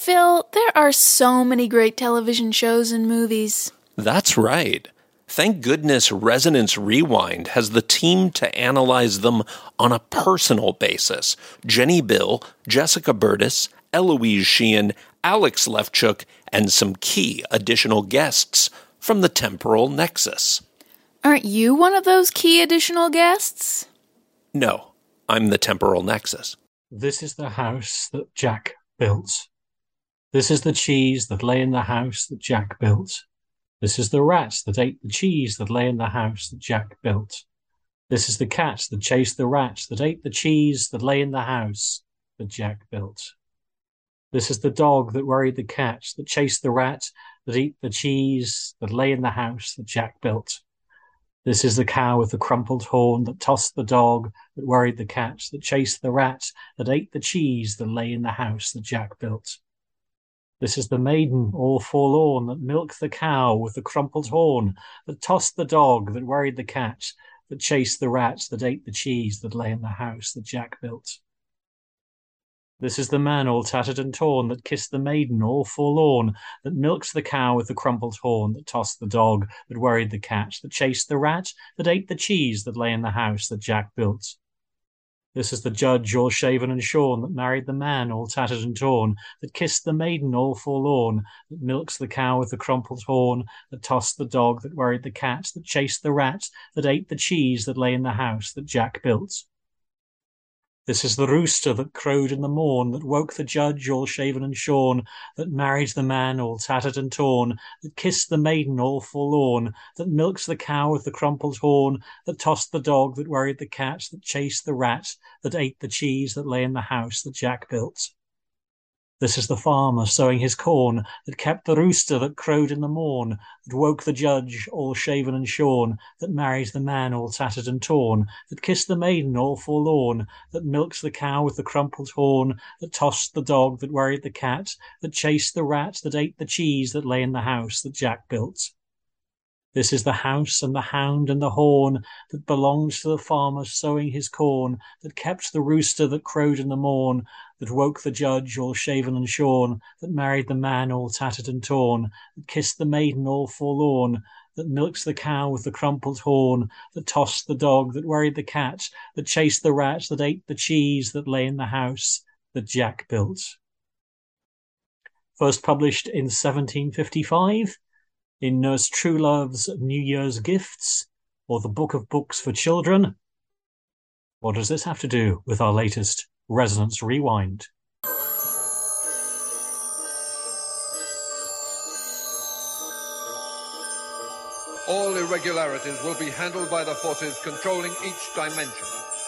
Phil, there are so many great television shows and movies. That's right. Thank goodness Resonance Rewind has the team to analyze them on a personal basis. Jenny Bill, Jessica Burtis, Eloise Sheehan, Alex Lefchuk, and some key additional guests from the Temporal Nexus. Aren't you one of those key additional guests? No, I'm the Temporal Nexus. This is the house that Jack built. This is the cheese that lay in the house that Jack built. This is the rat that ate the cheese that lay in the house that Jack built. This is the cat that chased the rat that ate the cheese that lay in the house that Jack built. This is the dog that worried the cat that chased the rat that ate the cheese that lay in the house that Jack built. This is the cow with the crumpled horn that tossed the dog that worried the cat that chased the rat that ate the cheese that lay in the house that Jack built. This is the maiden all forlorn that milked the cow with the crumpled horn that tossed the dog that worried the cat that chased the rat that ate the cheese that lay in the house that Jack built. This is the man all tattered and torn that kissed the maiden all forlorn that milked the cow with the crumpled horn that tossed the dog that worried the cat that chased the rat that ate the cheese that lay in the house that Jack built. This is the judge all shaven and shorn that married the man all tattered and torn that kissed the maiden all forlorn that milks the cow with the crumpled horn that tossed the dog that worried the cat that chased the rat that ate the cheese that lay in the house that Jack built. This is the rooster that crowed in the morn that woke the judge all shaven and shorn that married the man all tattered and torn that kissed the maiden all forlorn that milks the cow with the crumpled horn that tossed the dog that worried the cat that chased the rat that ate the cheese that lay in the house that Jack built. This is the farmer sowing his corn that kept the rooster that crowed in the morn that woke the judge all shaven and shorn that married the man all tattered and torn that kissed the maiden all forlorn that milks the cow with the crumpled horn that tossed the dog that worried the cat that chased the rat that ate the cheese that lay in the house that Jack built. This is the house and the hound and the horn that belonged to the farmer sowing his corn that kept the rooster that crowed in the morn that woke the judge all shaven and shorn that married the man all tattered and torn that kissed the maiden all forlorn that milks the cow with the crumpled horn that tossed the dog that worried the cat that chased the rat that ate the cheese that lay in the house that Jack built. First published in 1755 in Nurse Truelove's New Year's Gifts, or the Book of Books for Children. What does this have to do with our latest Resonance Rewind? All irregularities will be handled by the forces controlling each dimension.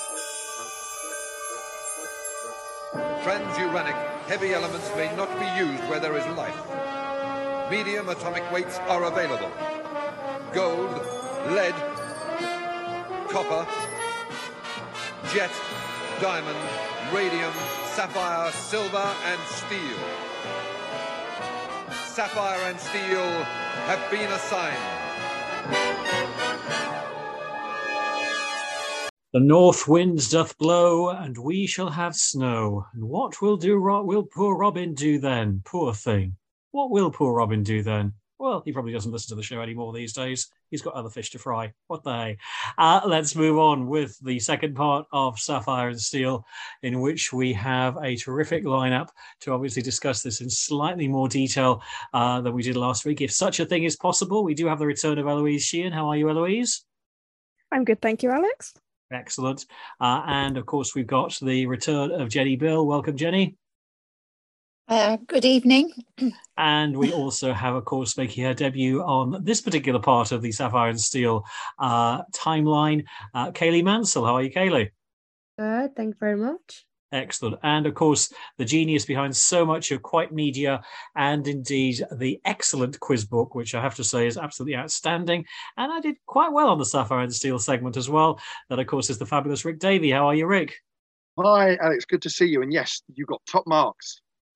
Transuranic heavy elements may not be used where there is life. Medium atomic weights are available. Gold, lead, copper, jet, diamond, radium, sapphire, silver, and steel. Sapphire and steel have been assigned. The north winds doth blow, and we shall have snow. And what will poor Robin do then? Poor thing. What will poor Robin do then? Well, he probably doesn't listen to the show anymore these days. He's got other fish to fry. What the hey? Let's move on with the second part of Sapphire and Steel, in which we have a terrific lineup to obviously discuss this in slightly more detail than we did last week. If such a thing is possible, we do have the return of Eloise Sheehan. How are you, Eloise? I'm good, thank you, Alex. Excellent. And, of course, we've got the return of Jenny Bill. Welcome, Jenny. Good evening. And we also have, of course, making her debut on this particular part of the Sapphire and Steel timeline, Kaylee Mansell. How are you, Kaylee? Thank you very much. Excellent. And, of course, the genius behind so much of Quite Media and, indeed, the excellent quiz book, which I have to say is absolutely outstanding. And I did quite well on the Sapphire and Steel segment as well. That, of course, is the fabulous Rick Davey. How are you, Rick? Hi, Alex. Good to see you. And yes, you got top marks.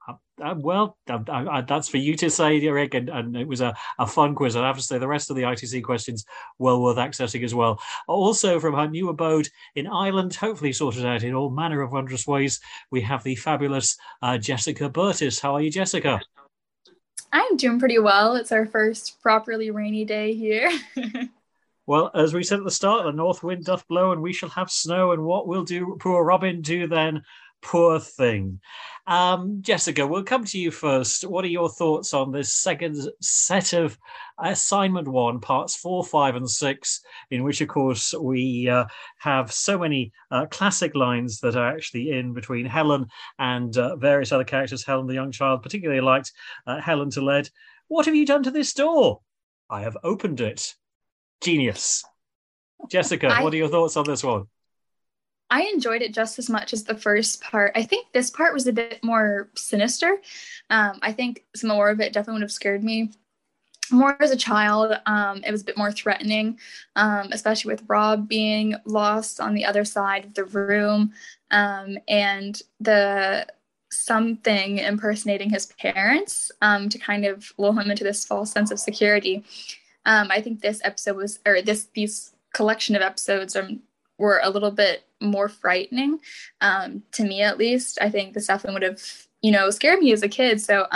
That's for you to say, Rick, and it was a fun quiz. I have to say the rest of the ITC questions well worth accessing as well. Also from her new abode in Ireland, hopefully sorted out in all manner of wondrous ways, we have the fabulous Jessica Burtis. How are you, Jessica? I'm doing pretty well. It's our first properly rainy day here. Well, as we said at the start, the north wind doth blow and we shall have snow, and what will do poor Robin do then? Poor thing. Jessica, we'll come to you first. What are your thoughts on this second set of Assignment 1, parts 4, 5 and 6, in which, of course, we have so many classic lines that are actually in between Helen and various other characters. Helen, the young child, particularly liked Helen to Led. What have you done to this door? I have opened it. Genius. Jessica, what are your thoughts on this one? I enjoyed it just as much as the first part. I think this part was a bit more sinister. I think some more of it definitely would have scared me more as a child. It was a bit more threatening, especially with Rob being lost on the other side of the room, and the something impersonating his parents to kind of lull him into this false sense of security. I think this episode was, or these collection of episodes were a little bit more frightening, to me at least. I think this definitely would have, scared me as a kid. So,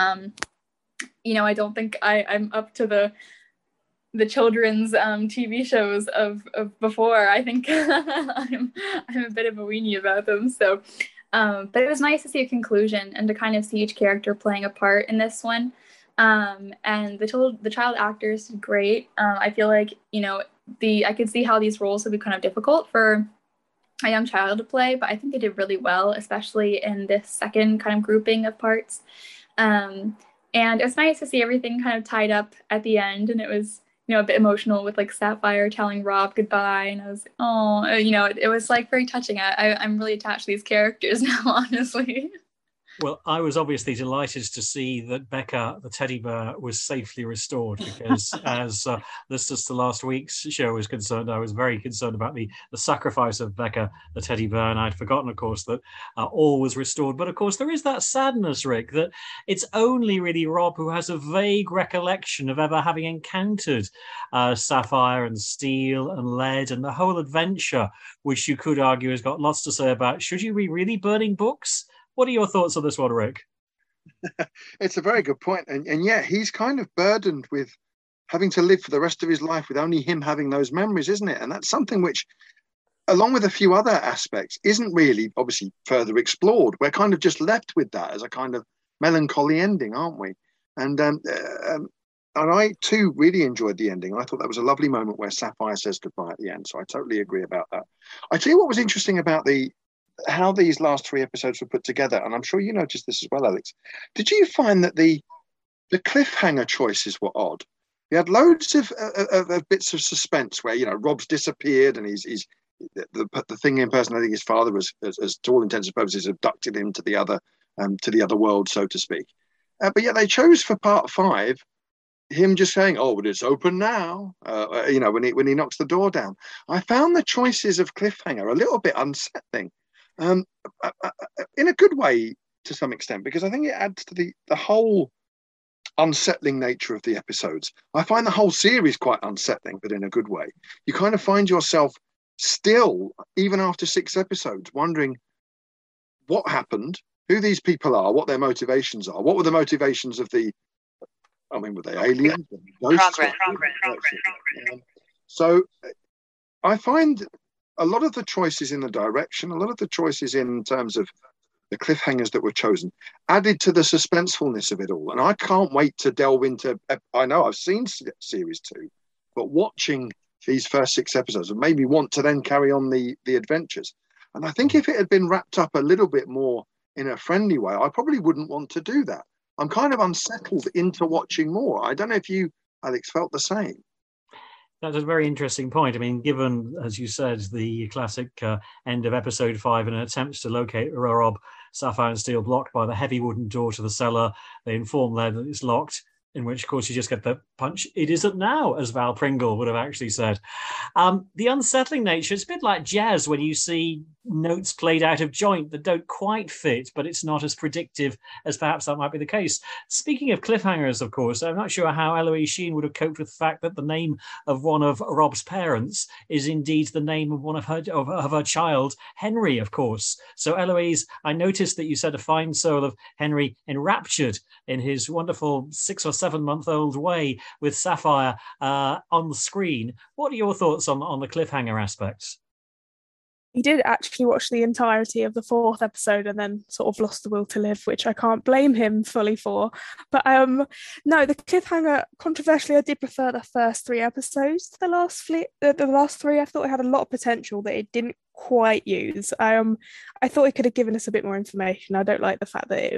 I don't think I'm up to the children's TV shows of before. I think I'm a bit of a weenie about them. So, but it was nice to see a conclusion and to kind of see each character playing a part in this one. And the child actors did great. I feel like, I could see how these roles would be kind of difficult for a young child to play, but I think they did really well, especially in this second kind of grouping of parts. And it's nice to see everything kind of tied up at the end. And it was, a bit emotional with like Sapphire telling Rob goodbye. And I was, it was like very touching. I'm really attached to these characters now, honestly. Well, I was obviously delighted to see that Becca, the teddy bear, was safely restored, because as listeners to last week's show was concerned, I was very concerned about the sacrifice of Becca, the teddy bear, and I'd forgotten, of course, that all was restored. But, of course, there is that sadness, Rick, that it's only really Rob who has a vague recollection of ever having encountered Sapphire and Steel and Lead and the whole adventure, which you could argue has got lots to say about, should you be really burning books? What are your thoughts on this one, Rick? It's a very good point. And yeah, he's kind of burdened with having to live for the rest of his life with only him having those memories, isn't it? And that's something which, along with a few other aspects, isn't really obviously further explored. We're kind of just left with that as a kind of melancholy ending, aren't we? And I too really enjoyed the ending. I thought that was a lovely moment where Sapphire says goodbye at the end. So I totally agree about that. I tell you what was interesting about how these last 3 episodes were put together, and I'm sure you noticed this as well, Alex. Did you find that the cliffhanger choices were odd? You had loads of bits of suspense where Rob's disappeared and he's the thing impersonating his father was, as to all intents and purposes, abducted him to the other world, so to speak. But yet they chose for part 5 him just saying, "Oh, but it's open now." When he knocks the door down. I found the choices of cliffhanger a little bit unsettling. In a good way to some extent, because I think it adds to the whole unsettling nature of the episodes. I find the whole series quite unsettling, but in a good way. You kind of find yourself still, even after 6 episodes, wondering what happened, who these people are, what their motivations are. What were the motivations of were they aliens? Ghosts? So I find a lot of the choices in the direction, a lot of the choices in terms of the cliffhangers that were chosen, added to the suspensefulness of it all. And I can't wait to delve into, I know I've seen series 2, but watching these first 6 episodes made me want to then carry on the adventures. And I think if it had been wrapped up a little bit more in a friendly way, I probably wouldn't want to do that. I'm kind of unsettled into watching more. I don't know if you, Alex, felt the same. That's a very interesting point. I mean, given, as you said, the classic end of episode 5 and an attempt to locate Rob, Sapphire and Steel blocked by the heavy wooden door to the cellar, they inform Led that it's locked. in which, of course, you just get the punch. It isn't now, as Val Pringle would have actually said. The unsettling nature, it's a bit like jazz when you see notes played out of joint that don't quite fit, but it's not as predictive as perhaps that might be the case. Speaking of cliffhangers, of course, I'm not sure how Eloise Sheen would have coped with the fact that the name of one of Rob's parents is indeed the name of one of her child, Henry, of course. So, Eloise, I noticed that you said a fine soul of Henry enraptured in his wonderful 6 or 7 month old way with Sapphire on the screen. What are your thoughts on the cliffhanger aspects? He did actually watch the entirety of the 4th episode and then sort of lost the will to live, which I can't blame him fully for. But no, the cliffhanger, controversially, I did prefer the first 3 episodes to the last the last 3. I thought it had a lot of potential that it didn't quite use. I thought it could have given us a bit more information. I don't like the fact that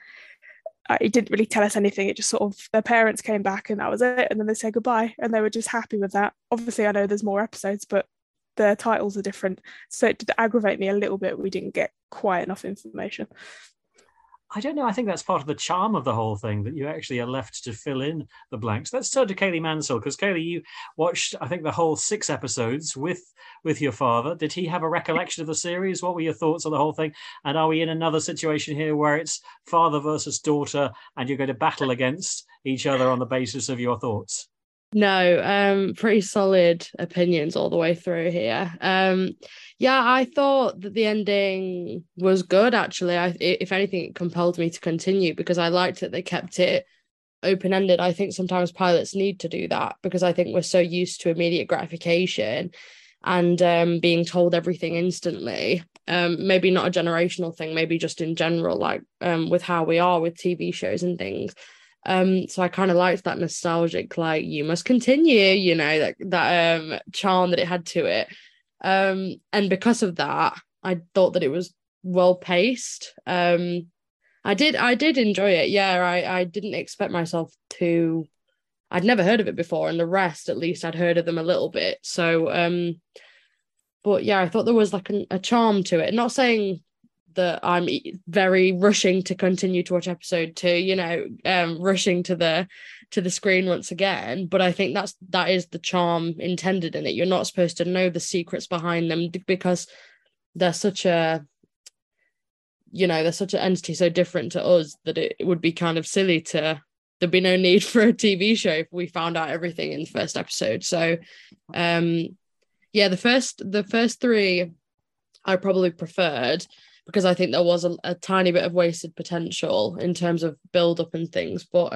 it didn't really tell us anything. It just sort of, their parents came back and that was it. And then they said goodbye and they were just happy with that. Obviously, I know there's more episodes, but the titles are different. So it did aggravate me a little bit. We didn't get quite enough information. I don't know. I think that's part of the charm of the whole thing, that you actually are left to fill in the blanks. Let's turn to Kaylee Mansell, because Kaylee, you watched, I think, the whole 6 episodes with your father. Did he have a recollection of the series? What were your thoughts on the whole thing? And are we in another situation here where it's father versus daughter and you're going to battle against each other on the basis of your thoughts? No, pretty solid opinions all the way through here. Yeah, I thought that the ending was good, actually. If anything, it compelled me to continue because I liked that they kept it open-ended. I think sometimes pilots need to do that because I think we're so used to immediate gratification and being told everything instantly. Maybe not a generational thing, maybe just in general, like with how we are with TV shows and things. So I kind of liked that nostalgic, like, you must continue, you know, that charm that it had to it. And because of that, I thought that it was well paced. I did enjoy it. Yeah, I didn't expect myself to. I'd never heard of it before, and the rest, at least, I'd heard of them a little bit. So, but yeah, I thought there was like a charm to it. Not saying that I'm very rushing to continue to watch episode 2, you know, rushing to the screen once again. But I think that is the charm intended in it. You're not supposed to know the secrets behind them because they're such an entity so different to us that it would be kind of silly there'd be no need for a TV show if we found out everything in the first episode. So, yeah, the first 3 I probably preferred, because I think there was a tiny bit of wasted potential in terms of build-up and things. But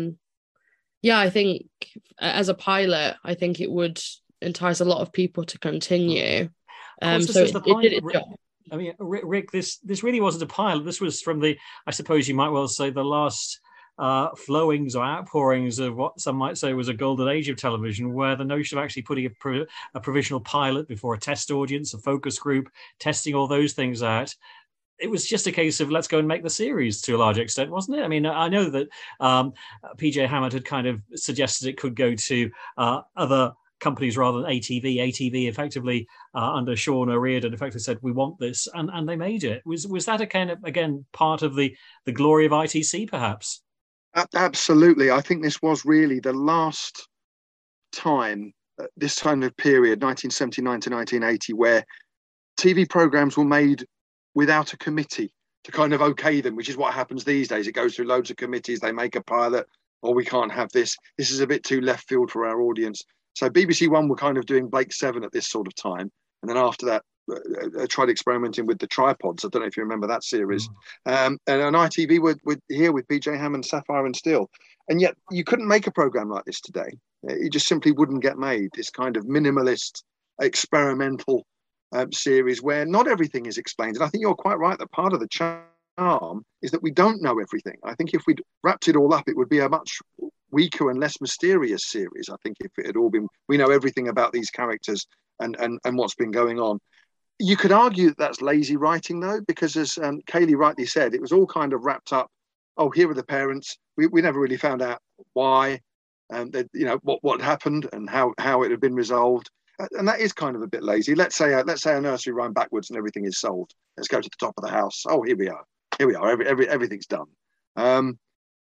yeah, I think as a pilot, I think it would entice a lot of people to continue. So it did its job. I mean, Rick, this really wasn't a pilot. This was from I suppose you might well say, the last flowings or outpourings of what some might say was a golden age of television, where the notion of actually putting a provisional pilot before a test audience, a focus group, testing all those things out, it was just a case of let's go and make the series to a large extent, wasn't it? I mean, I know that PJ Hammond had kind of suggested it could go to other companies rather than ATV. ATV effectively under Sean O'Riordan effectively said, we want this, and they made it. Was that a kind of, again, part of the glory of ITC, perhaps? Absolutely. I think this was really the last time, this time of period, 1979 to 1980, where TV programs were made without a committee to kind of okay them, which is what happens these days. It goes through loads of committees, they make a pilot, or we can't have this. This is a bit too left field for our audience. So BBC One were kind of doing Blake 7 at this sort of time. And then after that, I tried experimenting with the tripods. I don't know if you remember that series. And on ITV, we're here with PJ Hammond, Sapphire and Steel. And yet you couldn't make a program like this today. It just simply wouldn't get made. This kind of minimalist, experimental series where not everything is explained. And I think you're quite right that part of the charm is that we don't know everything. I think if we'd wrapped it all up, it would be a much weaker and less mysterious series. I think if it had all been, we know everything about these characters and what's been going on. You could argue that that's lazy writing, though, because as Kaylee rightly said, it was all kind of wrapped up. Oh, here are the parents. We never really found out why, what happened and how it had been resolved. And that is kind of a bit lazy. Let's say a nursery rhyme backwards and everything is solved. Let's go to the top of the house. Oh, here we are. Everything's done.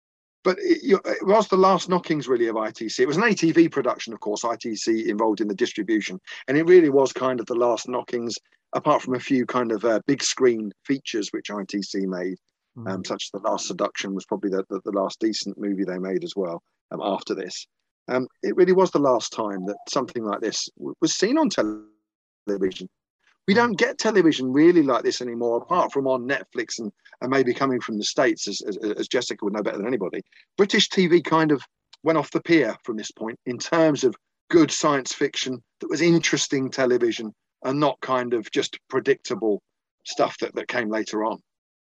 but it was the last knockings really of ITC. It was an ATV production, of course, ITC involved in the distribution, and it really was kind of the last knockings, apart from a few kind of big screen features which ITC made, such as The Last Seduction was probably the last decent movie they made as well after this. It really was the last time that something like this was seen on television. We don't get television really like this anymore, apart from on Netflix and maybe coming from the States, as Jessica would know better than anybody. British TV kind of went off the pier from this point in terms of good science fiction that was interesting television and not kind of just predictable stuff that came later on.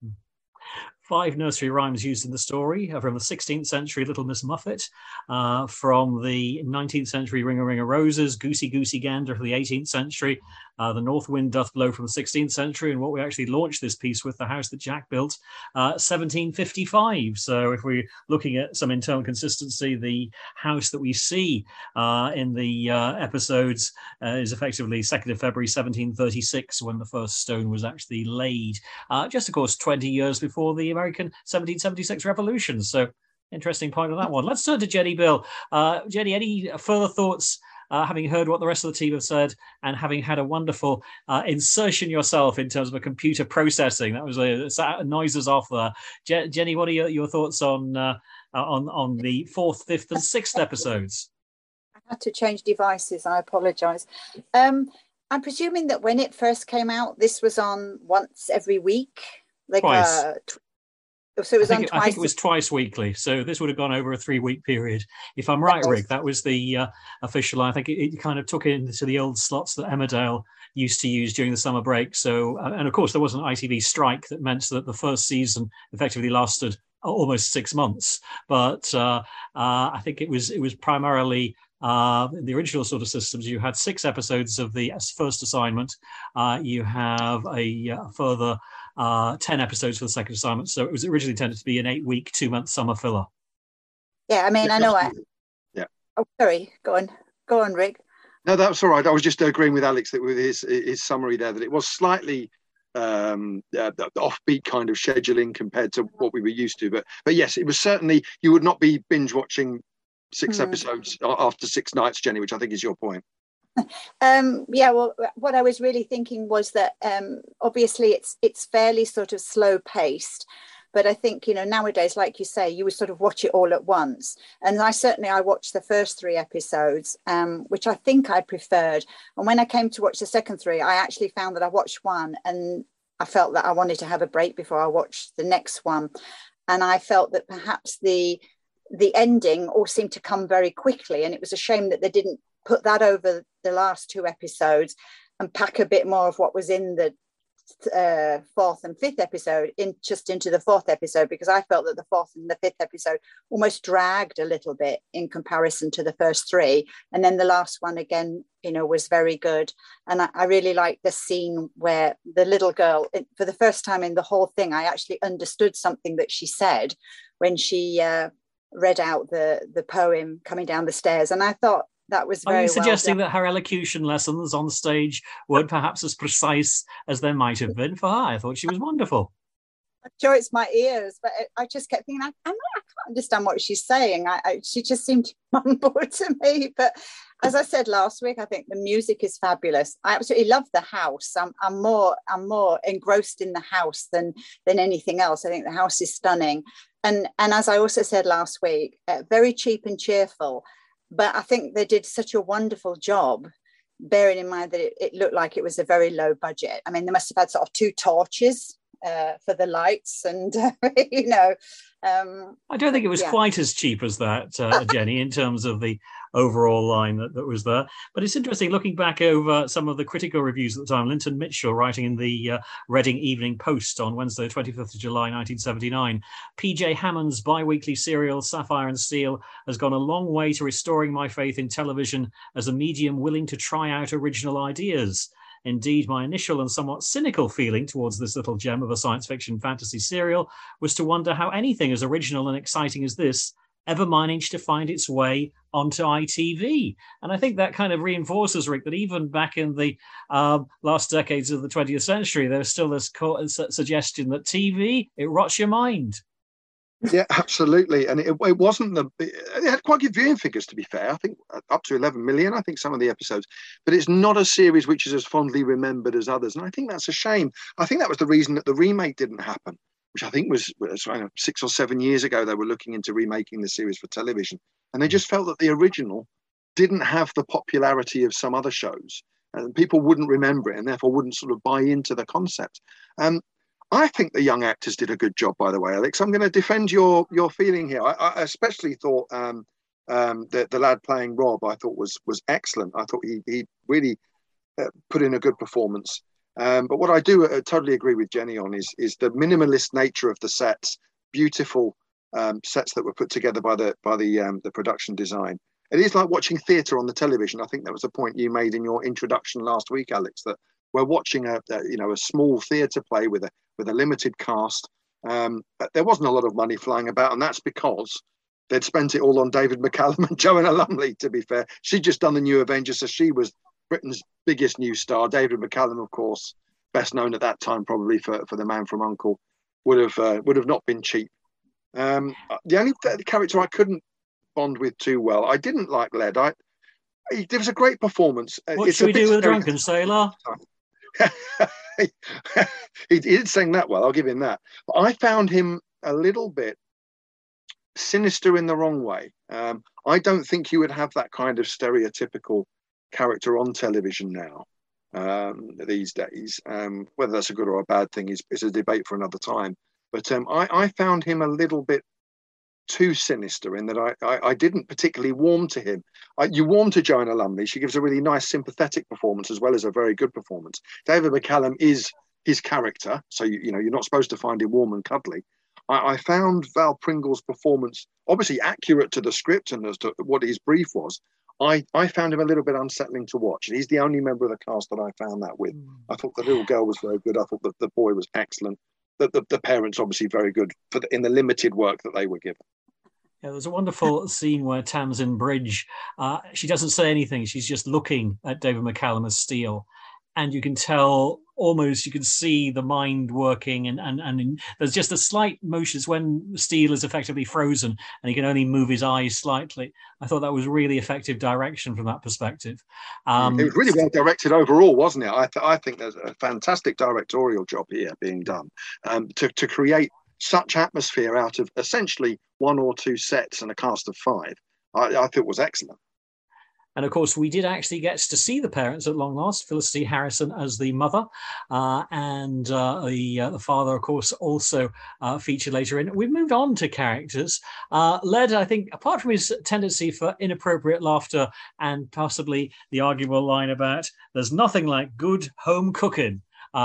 5 nursery rhymes used in the story from the 16th century Little Miss Muffet, from the 19th century Ring a Ring of Roses, Goosey Goosey Gander from the 18th century, The North Wind Doth Blow from the 16th century, and what we actually launched this piece with, The House That Jack Built, 1755. So if we're looking at some internal consistency, the house that we see in the episodes is effectively 2nd of February 1736, when the first stone was actually laid. Just, of course, 20 years before the American 1776 Revolution. So interesting point on that one. Let's turn to Jenny Bill. Jenny, any further thoughts, having heard what the rest of the team have said and having had a wonderful insertion yourself in terms of a computer processing? That was noises off there. Jenny, what are your thoughts on the 4th, 5th and 6th episodes? I had to change devices. I apologise. I'm presuming that when it first came out, this was on once every week. Twice. So it was on twice. I think it was twice weekly. So this would have gone over a 3-week period. If I'm right, Rick, that was the official. I think it kind of took it into the old slots that Emmerdale used to use during the summer break. So, and of course, there was an ITV strike that meant that the first season effectively lasted almost 6 months. But I think it was primarily the original sort of systems. You had 6 episodes of the first assignment. You have a further 10 episodes for the second assignment. So it was originally intended to be an 8-week, 2-month summer filler. Yeah, I mean, I know. Yeah. Oh, sorry. Go on, Rick. No, that's all right. I was just agreeing with Alex that with his summary there, that it was slightly the offbeat kind of scheduling compared to what we were used to. But yes, it was certainly, you would not be binge watching 6 episodes after 6 nights, Jenny, which I think is your point. Yeah, well, what I was really thinking was that obviously it's fairly sort of slow paced, but I think, nowadays, like you say, you would sort of watch it all at once. And I watched the first 3 episodes, which I think I preferred. And when I came to watch the second 3, I actually found that I watched one and I felt that I wanted to have a break before I watched the next one. And I felt that perhaps the ending all seemed to come very quickly. And it was a shame that they didn't put that over the last 2 episodes and pack a bit more of what was in the 4th and 5th episode into the 4th episode, because I felt that the 4th and the 5th episode almost dragged a little bit in comparison to the first 3. And then the last one again, was very good. And I really liked the scene where the little girl, for the first time in the whole thing, I actually understood something that she said when she read out the poem coming down the stairs. And I thought, that was very. Are you suggesting that her elocution lessons on stage weren't perhaps as precise as they might have been for her? I thought she was wonderful. I'm sure it's my ears, but I just kept thinking, I can't understand what she's saying. She just seemed to mumble to me. But as I said last week, I think the music is fabulous. I absolutely love the house. I'm more engrossed in the house than anything else. I think the house is stunning, and as I also said last week, very cheap and cheerful. But I think they did such a wonderful job, bearing in mind that it looked like it was a very low budget. I mean, they must have had sort of 2 torches for the lights and, I don't think it was quite as cheap as that, Jenny, in terms of the overall line that was there. But it's interesting looking back over some of the critical reviews at the time. Linton Mitchell, writing in the Reading Evening Post on Wednesday, 25th of July, 1979, PJ Hammond's bi-weekly serial Sapphire and Steel has gone a long way to restoring my faith in television as a medium willing to try out original ideas. Indeed, my initial and somewhat cynical feeling towards this little gem of a science fiction fantasy serial was to wonder how anything as original and exciting as this ever managed to find its way onto ITV. And I think that kind of reinforces, Rick, that even back in the last decades of the 20th century, there was still this suggestion that TV, it rots your mind. Yeah, absolutely. And it wasn't it had quite good viewing figures, to be fair. I think up to 11 million, I think some of the episodes, but it's not a series which is as fondly remembered as others. And I think that's a shame. I think that was the reason that the remake didn't happen, which I think was 6 or 7 years ago. They were looking into remaking the series for television, and they just felt that the original didn't have the popularity of some other shows, and people wouldn't remember it and therefore wouldn't sort of buy into the concept. I think the young actors did a good job, by the way, Alex. I'm going to defend your feeling here. I especially thought the lad playing Rob, I thought was excellent. I thought he really put in a good performance. But what I do totally agree with Jenny on is the minimalist nature of the sets, beautiful sets that were put together by the production design. It is like watching theatre on the television. I think that was a point you made in your introduction last week, Alex, that we're watching a small theatre play with a limited cast. But there wasn't a lot of money flying about, and that's because they'd spent it all on David McCallum and Joanna Lumley, to be fair. She'd just done the New Avengers, so she was Britain's biggest new star. David McCallum, of course, best known at that time probably for The Man from U.N.C.L.E., would have not been cheap. The only character I couldn't bond with too well, I didn't like Led. There was a great performance. What should we do with a drunken sailor? He did sing that well, I'll give him that. But I found him a little bit sinister in the wrong way. I don't think you would have that kind of stereotypical character on television now these days. Whether that's a good or a bad thing is a debate for another time. But I found him a little bit too sinister in that I didn't particularly warm to him. You warm to Joanna Lumley. She gives a really nice sympathetic performance as well as a very good performance. David McCallum is his character, so you're not supposed to find him warm and cuddly. I found Val Pringle's performance obviously accurate to the script and as to what his brief was. I found him a little bit unsettling to watch. He's the only member of the cast that I found that with. I thought the little girl was very good. I thought the boy was excellent. The parents obviously very good in the limited work that they were given. Yeah, there's a wonderful scene where Tamsin Bridge, she doesn't say anything. She's just looking at David McCallum as Steele. And you can tell almost, you can see the mind working and there's just a slight motion. It's when Steele is effectively frozen and he can only move his eyes slightly. I thought that was really effective direction from that perspective. It was really well directed overall, wasn't it? I think there's a fantastic directorial job here being done to create such atmosphere out of essentially one or two sets and a cast of 5. I thought it was excellent. And of course, we did actually get to see the parents at long last. Felicity Harrison as the mother, and the father, of course, also featured later in. We've moved on to characters. Led, I think, apart from his tendency for inappropriate laughter and possibly the arguable line about "there's nothing like good home cooking"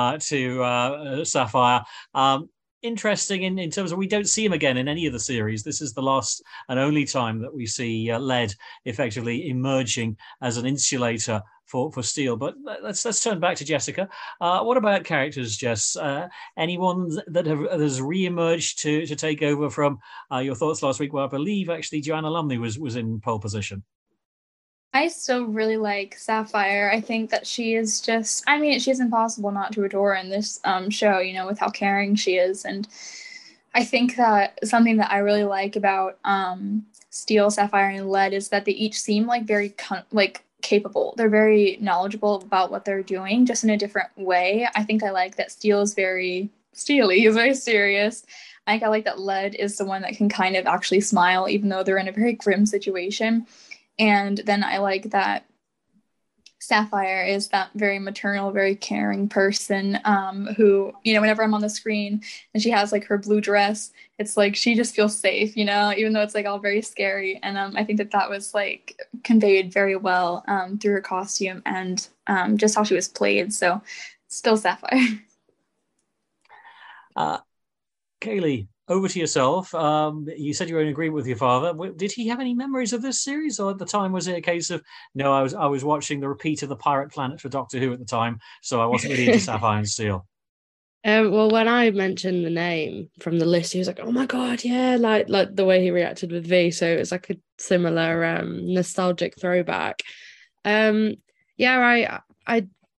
to Sapphire. Interesting in terms of we don't see him again in any of the series. This is the last and only time that we see Led effectively emerging as an insulator for Steele. But let's turn back to Jessica. What about characters, Jess? Anyone that has re-emerged to take over from your thoughts last week? Well, I believe actually Joanna Lumley was in pole position. I still really like Sapphire. I think that she is just, she's impossible not to adore in this show, with how caring she is. And I think that something that I really like about Steele, Sapphire, and Led is that they each seem like very capable. They're very knowledgeable about what they're doing, just in a different way. I think I like that Steele is very steely. He's very serious. I think I like that Led is the one that can kind of actually smile, even though they're in a very grim situation. And then I like that Sapphire is that very maternal, very caring person who, whenever I'm on the screen and she has like her blue dress, it's like she just feels safe, even though it's like all very scary. And I think that was like conveyed very well through her costume and just how she was played. So still Sapphire. Kaylee, over to yourself. You said you were in agreement with your father. Did he have any memories of this series, or at the time was it a case of no? I was watching the repeat of the Pirate Planet for Doctor Who at the time, so I wasn't really into Sapphire and Steele. Well, when I mentioned the name from the list, he was like, "Oh my god, yeah!" Like the way he reacted with V. So it was like a similar nostalgic throwback.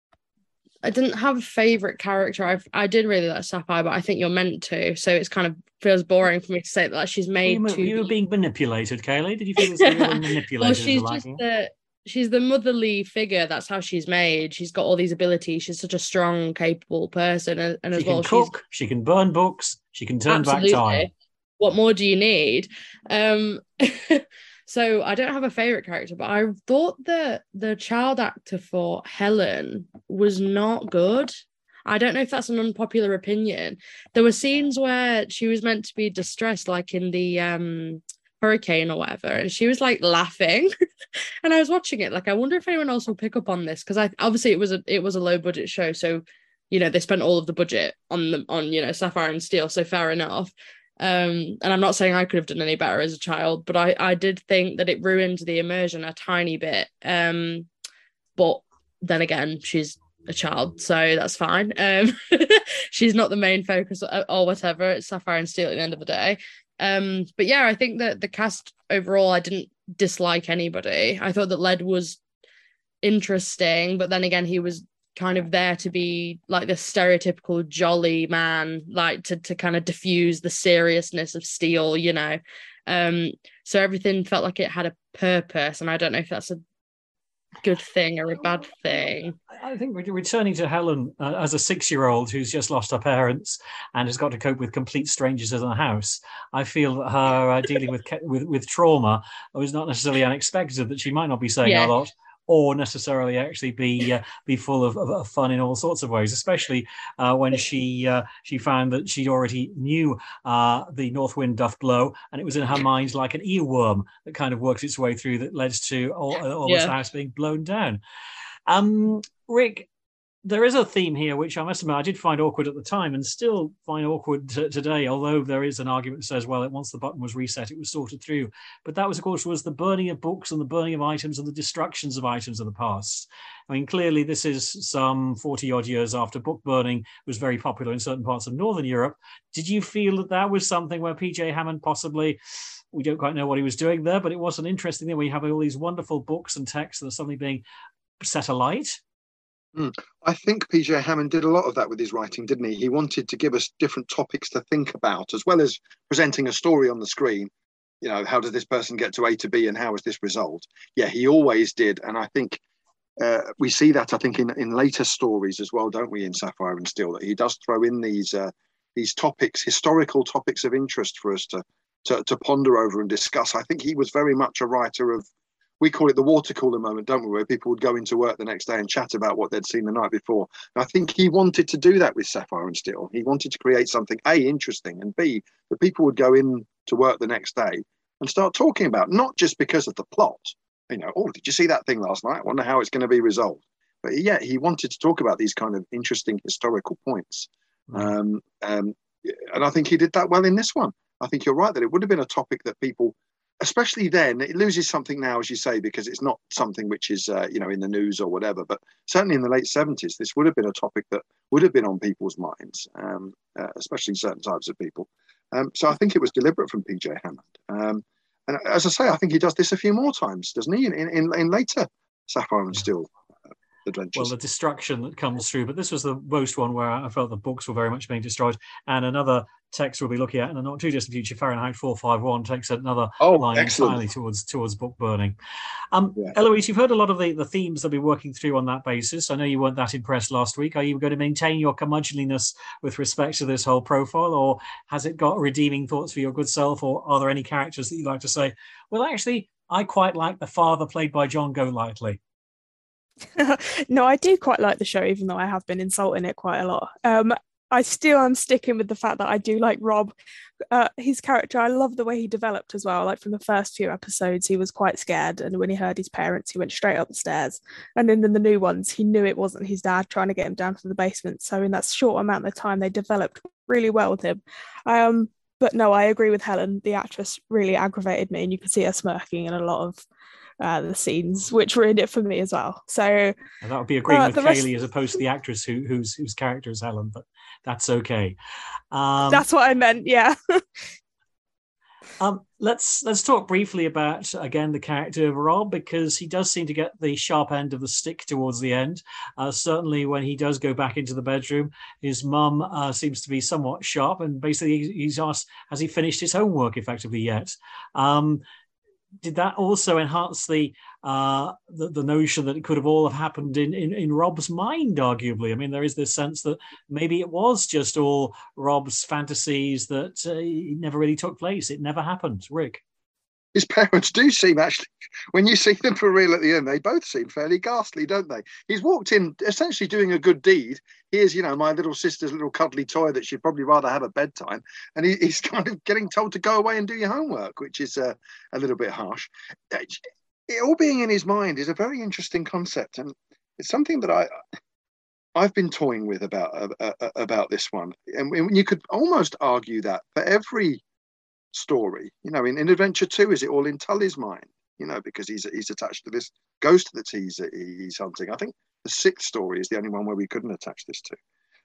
I didn't have a favorite character. I did really like Sapphire, but I think you're meant to. So it's kind of feels boring for me to say that she's made you were being manipulated, Kaylee. Did you feel as though you were manipulated? Well, she's the motherly figure. That's how she's made. She's got all these abilities. She's such a strong, capable person, and as well, she can cook. She can burn books. She can turn back time. What more do you need? So I don't have a favorite character, but I thought that the child actor for Helen was not good. I don't know if that's an unpopular opinion. There were scenes where she was meant to be distressed, like in the hurricane or whatever, and she was like laughing. And I was watching it, like, I wonder if anyone else will pick up on this, because obviously it was a low budget show, so they spent all of the budget on Sapphire and Steel, so fair enough. And I'm not saying I could have done any better as a child, but I did think that it ruined the immersion a tiny bit. But then again, she's a child, so that's fine. She's not the main focus or whatever. It's Sapphire and Steel at the end of the day. But yeah, I think that the cast overall, I didn't dislike anybody. I thought that Led was interesting, but then again, he was kind of there to be like the stereotypical jolly man, like to kind of diffuse the seriousness of Steel, so everything felt like it had a purpose, and I don't know if that's a good thing or a bad thing. I think returning to Helen as a 6-year-old who's just lost her parents and has got to cope with complete strangers in the house, I feel that her dealing with trauma was not necessarily unexpected, that she might not be saying a lot, or necessarily actually be full of fun in all sorts of ways, especially when she found that she already knew the north wind doth blow, and it was in her mind like an earworm that kind of works its way through, that led to all this house being blown down. Rick, there is a theme here which I must admit I did find awkward at the time and still find awkward today, although there is an argument that says, well, once the button was reset, it was sorted through. But that was, of course, the burning of books and the burning of items and the destructions of items of the past. I mean, clearly this is some 40-odd years after book burning was very popular in certain parts of Northern Europe. Did you feel that was something where P.J. Hammond possibly... We don't quite know what he was doing there, but it was an interesting thing where you have all these wonderful books and texts that are suddenly being set alight? I think PJ Hammond did a lot of that with his writing, didn't he? He wanted to give us different topics to think about, as well as presenting a story on the screen. How does this person get to A to B and how is this resolved? Yeah, he always did. And I think we see that, I think, in later stories as well, don't we, in Sapphire and Steel, that he does throw in these topics, historical topics of interest for us to ponder over and discuss. I think he was very much a writer of, we call it the water cooler moment, don't we, where people would go into work the next day and chat about what they'd seen the night before. And I think he wanted to do that with Sapphire and Steel. He wanted to create something, A, interesting, and B, that people would go in to work the next day and start talking about, not just because of the plot. Oh, did you see that thing last night? I wonder how it's going to be resolved. But yeah, he wanted to talk about these kind of interesting historical points. And I think he did that well in this one. I think you're right that it would have been a topic that people... Especially then, it loses something now, as you say, because it's not something which is, in the news or whatever. But certainly in the late 70s, this would have been a topic that would have been on people's minds, especially certain types of people. So I think it was deliberate from P.J. Hammond. And as I say, I think he does this a few more times, doesn't he, in later Sapphire and Steel adventures. Well, the destruction that comes through, but this was the most one where I felt the books were very much being destroyed. And another text we'll be looking at in the not too distant future, Fahrenheit 451, takes another line entirely towards book burning. Eloise, you've heard a lot of the themes they'll be working through on that basis. I know you weren't that impressed last week. Are you going to maintain your curmudgeonliness with respect to this whole profile, or has it got redeeming thoughts for your good self, or are there any characters that you'd like to say, well, actually, I quite like the father played by John Golightly? No, I do quite like the show, even though I have been insulting it quite a lot. I still am sticking with the fact that I do like Rob. His character, I love the way he developed as well. Like from the first few episodes, he was quite scared, and when he heard his parents, he went straight up the stairs. And then in the new ones, he knew it wasn't his dad trying to get him down to the basement. So in that short amount of time, they developed really well with him. But no, I agree with Helen. The actress really aggravated me, and you could see her smirking in a lot of the scenes, which ruined it for me as well. So and that would be agreeing with Kaylee as opposed to the actress whose character is Helen, but that's okay. That's what I meant, yeah. Let's talk briefly about, again, the character of Rob, because he does seem to get the sharp end of the stick towards the end. Certainly when he does go back into the bedroom, his mum seems to be somewhat sharp, and basically he's asked, has he finished his homework effectively yet? Did that also enhance the notion that it could have all have happened in Rob's mind, arguably? I mean, there is this sense that maybe it was just all Rob's fantasies, that it never really took place. It never happened. Rick? His parents do seem, actually, when you see them for real at the end, they both seem fairly ghastly, don't they? He's walked in essentially doing a good deed. Here's, my little sister's little cuddly toy that she'd probably rather have at bedtime. And he's kind of getting told to go away and do your homework, which is a little bit harsh. It all being in his mind is a very interesting concept. And it's something that I've been toying with about this one. And you could almost argue that for every story, in Adventure 2, is it all in Tully's mind, because he's attached to this ghost that he's hunting. I think the 6th story is the only one where we couldn't attach this to.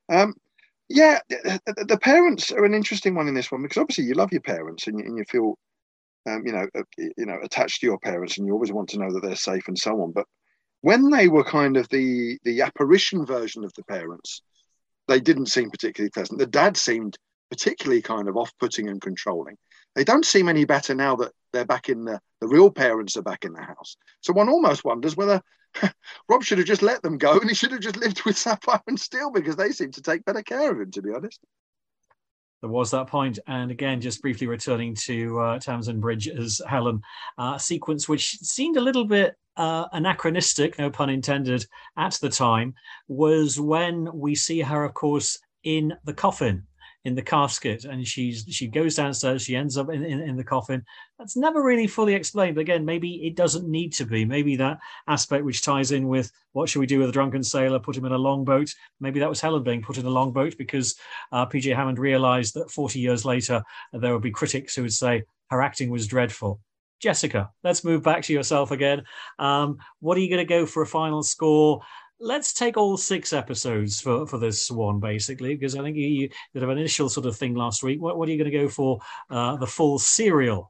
The parents are an interesting one in this one, because obviously you love your parents and you feel attached to your parents, and you always want to know that they're safe and so on. But when they were kind of the apparition version of the parents, they didn't seem particularly pleasant. The dad seemed particularly kind of off-putting and controlling. They don't seem any better now that they're back in the real parents are back in the house. So one almost wonders whether Rob should have just let them go, and he should have just lived with Sapphire and Steel, because they seem to take better care of him, to be honest. There was that point. And again, just briefly returning to Tamsin Bridge as Helen, sequence which seemed a little bit anachronistic, no pun intended, at the time, was when we see her, of course, in the coffin, in the casket, and she goes downstairs, she ends up in the coffin. That's never really fully explained, but again, maybe it doesn't need to be. Maybe that aspect which ties in with what should we do with a drunken sailor, put him in a longboat, maybe that was Helen being put in a longboat because PJ Hammond realized that 40 years later there would be critics who would say her acting was dreadful. Jessica, let's move back to yourself again. What are you going to go for a final score? Let's take all 6 episodes for this one, basically, because I think you did have an initial sort of thing last week. What are you going to go for the full serial?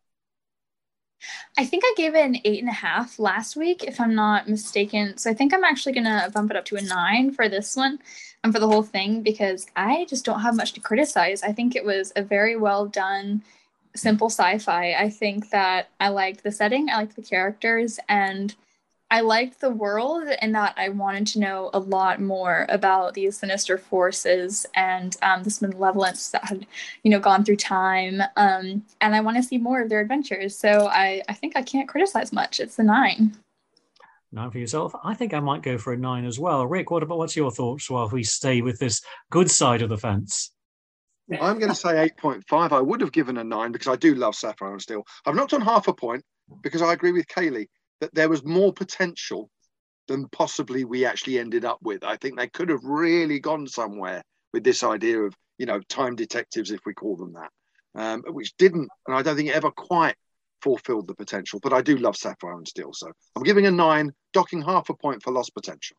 I think I gave it an 8.5 last week, if I'm not mistaken. So I think I'm actually going to bump it up to a 9 for this one and for the whole thing, because I just don't have much to criticize. I think it was a very well done, simple sci-fi. I think that I liked the setting, I liked the characters, and I liked the world, in that I wanted to know a lot more about these sinister forces and this malevolence that had, gone through time. And I want to see more of their adventures. So I think I can't criticize much. It's a 9. 9 for yourself. I think I might go for a 9 as well. Rick, what's your thoughts while we stay with this good side of the fence? I'm going to say 8.5. I would have given a 9 because I do love Sapphire and Steel. I've knocked on half a point because I agree with Kaylee that there was more potential than possibly we actually ended up with. I think they could have really gone somewhere with this idea of, time detectives, if we call them that, which didn't, and I don't think it ever quite fulfilled the potential. But I do love Sapphire and Steel, so I'm giving a 9, docking half a point for lost potential.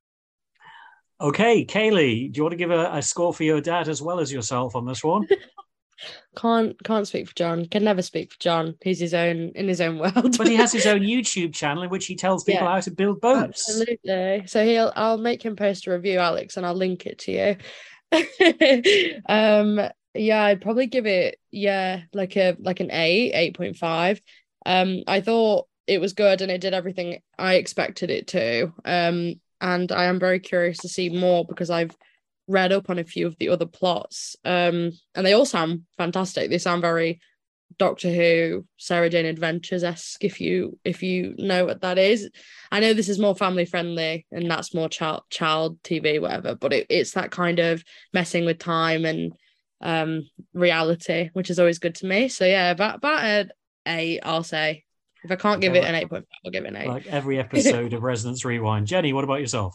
Okay, Kaylee, do you want to give a score for your dad as well as yourself on this one? Can't speak for John. Can never speak for John. He's in his own world. But he has his own YouTube channel in which he tells people how to build boats. Absolutely. So I'll make him post a review, Alex, and I'll link it to you. I'd probably give it like an 8.5. I thought it was good and it did everything I expected it to. And I am very curious to see more because I've read up on a few of the other plots, and they all sound fantastic. They sound very Doctor Who, Sarah Jane Adventures-esque, if you know what that is. I know this is more family friendly and that's more child TV, whatever, but it's that kind of messing with time and reality, which is always good to me. So yeah, about an 8, I'll say. If I can't give it an 8.5, I'll give it an 8. Like every episode of Resonance Rewind. Jenny, what about yourself?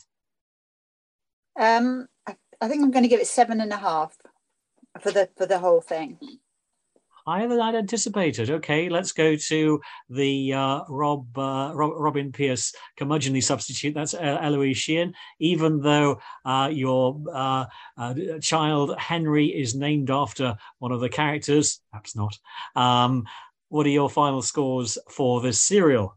I think I'm going to give it 7.5 for the whole thing. Higher than I'd anticipated. Okay, let's go to the Robin Pierce curmudgeonly substitute. That's Eloise Sheehan. Even though your child Henry is named after one of the characters, perhaps not. what are your final scores for this serial?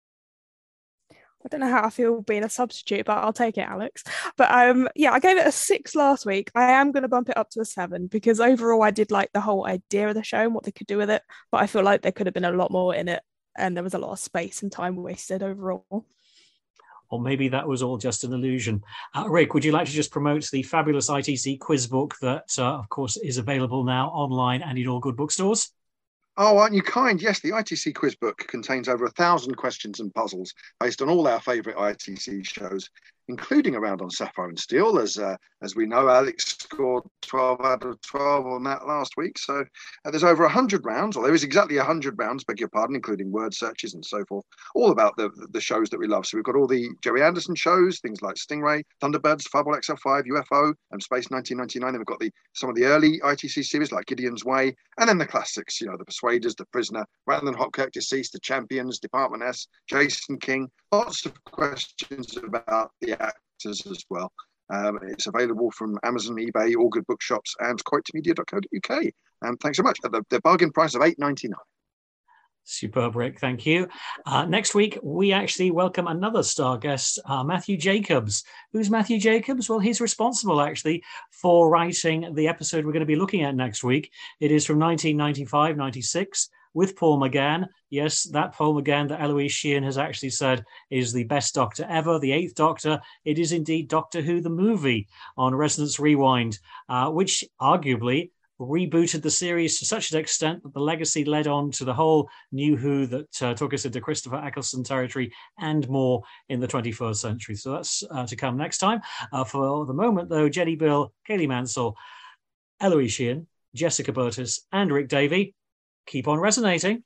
I don't know how I feel being a substitute, but I'll take it, Alex. But yeah, I gave it a 6 last week. I am going to bump it up to a 7 because overall I did like the whole idea of the show and what they could do with it. But I feel like there could have been a lot more in it, and there was a lot of space and time wasted overall. Or maybe that was all just an illusion. Rick, would you like to just promote the fabulous ITC quiz book that, of course, is available now online and in all good bookstores? Oh, aren't you kind? Yes, the ITC quiz book contains over 1,000 questions and puzzles based on all our favourite ITC shows, including Around on Sapphire and Steel. As we know, Alex scored 12 out of 12 on that last week. So there's over 100 rounds, or there is exactly 100 rounds, beg your pardon, including word searches and so forth, all about the shows that we love. So we've got all the Gerry Anderson shows, things like Stingray, Thunderbirds, Fireball XL5, UFO, and Space 1999. Then we've got some of the early ITC series like Gideon's Way, and then the classics, The Persuaders, The Prisoner, Randall Hopkirk, Deceased, The Champions, Department S, Jason King. Lots of questions about the actors as well. It's available from Amazon, eBay, all good bookshops, and quotemedia.co.uk. And thanks so much at the bargain price of $8.99. Superb, Rick. Thank you. Next week, we actually welcome another star guest, Matthew Jacobs. Who's Matthew Jacobs? Well, he's responsible, actually, for writing the episode we're going to be looking at next week. It is from 1995-96 with Paul McGann. Yes, that Paul McGann that Eloise Sheehan has actually said is the best Doctor ever, the 8th Doctor. It is indeed Doctor Who, the movie, on Resonance Rewind, which arguably rebooted the series to such an extent that the legacy led on to the whole New Who that took us into Christopher Eccleston territory and more in the 21st century. So that's to come next time. For the moment, though, Jenny Bill, Kaylee Mansell, Eloise Sheehan, Jessica Burtis, and Rick Davey, keep on resonating.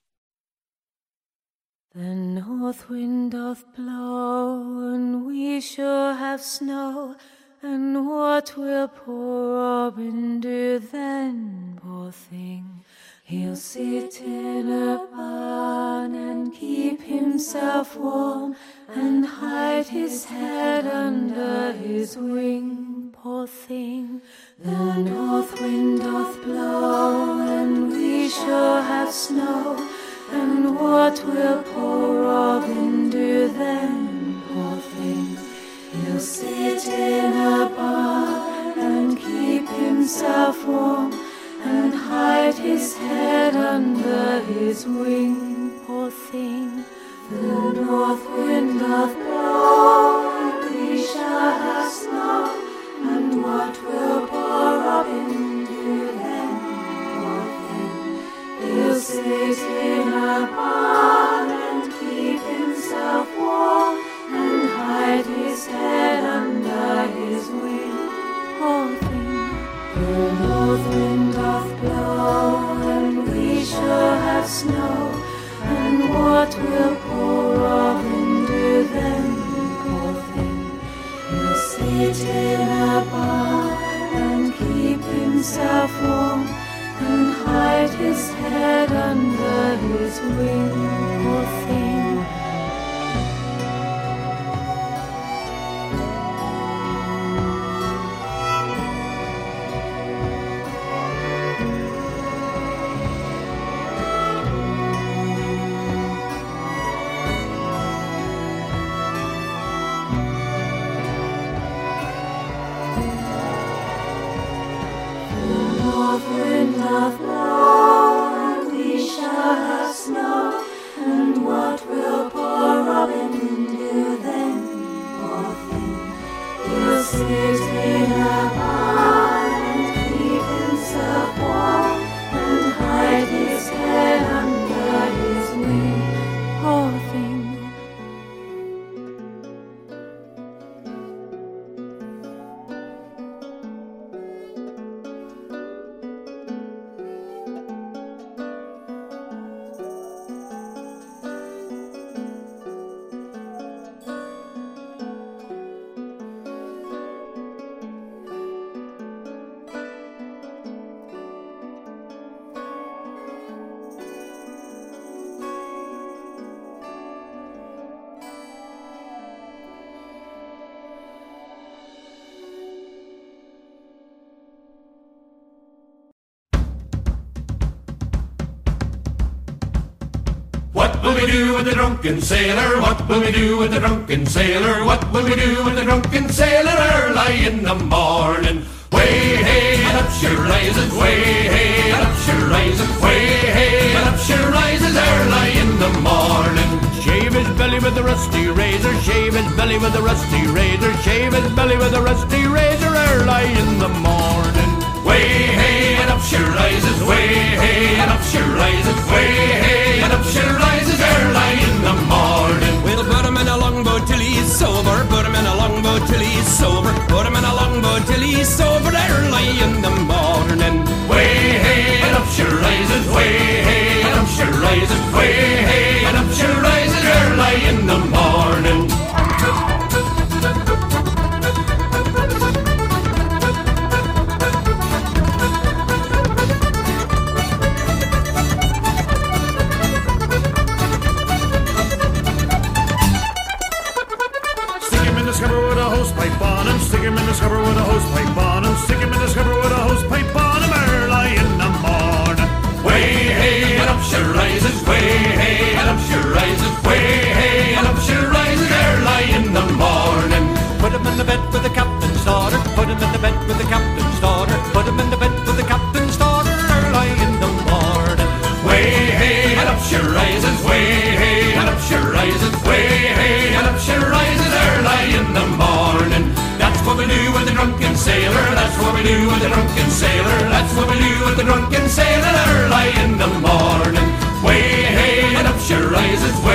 The north wind doth blow, and we sure have snow. And what will poor Robin do then, poor thing? He'll sit in a barn and keep himself warm, and hide his head under his wing, poor thing. The north wind doth blow, and we sure have snow. And what will poor Robin do then, poor thing? He'll sit in a barn and keep himself warm, and hide his head under his wing, poor thing. The north wind doth blow, and we shall have snow. And what will poor Robin do then, poor thing? He'll sit in a barn and keep himself warm, and hide his head under his wing, poor thing. The north wind doth blow, and we sure have snow. And what will poor Robin do then, poor thing? He'll sit in a barn and keep himself warm, and hide his head under his wing, poor thing. Doth blow, and we shall have snow. And what will poor Robin do then, poor thing? He'll sit in a barn and keep himself warm, and hide his head under his wing, poor thing. What will we do with the drunken sailor? What will we do with the drunken sailor? What will we do with the drunken sailor early in the morning? Way hey and up she rises, way hey and up she rises, way hey and up she rises early in the morning. Shave his belly with a rusty razor, shave his belly with a rusty razor, shave his belly with a rusty razor early in the morning. Way hey and up she rises, way hey and up she rises, way hey and up she rises early in the morning. We'll put him in a longboat till he's sober, put him in a longboat till he's sober, put him in a longboat till he's sober early in the morning. Way hey and up she rises, way hey and up she rises, way hey and up she rises early in the morning. Stick him in the scupper with a hose pipe on him. Stick him in the scupper with a hose pipe on him early in the morning. Way hey and up she rises, way hey and up she rises, way hey and up she rises early in the morning. Put him in the bed with the captain's daughter, put him in the bed with the captain's daughter, put him in the bed with the captain's daughter early in the morning. Way hey and up she rises, way hey and up she rises, way hey and up she rises early in the morning. That's what we do with the drunken sailor, that's what we do with the drunken sailor, that's what we do with the drunken sailor early in the morning. Way hey and up she rises,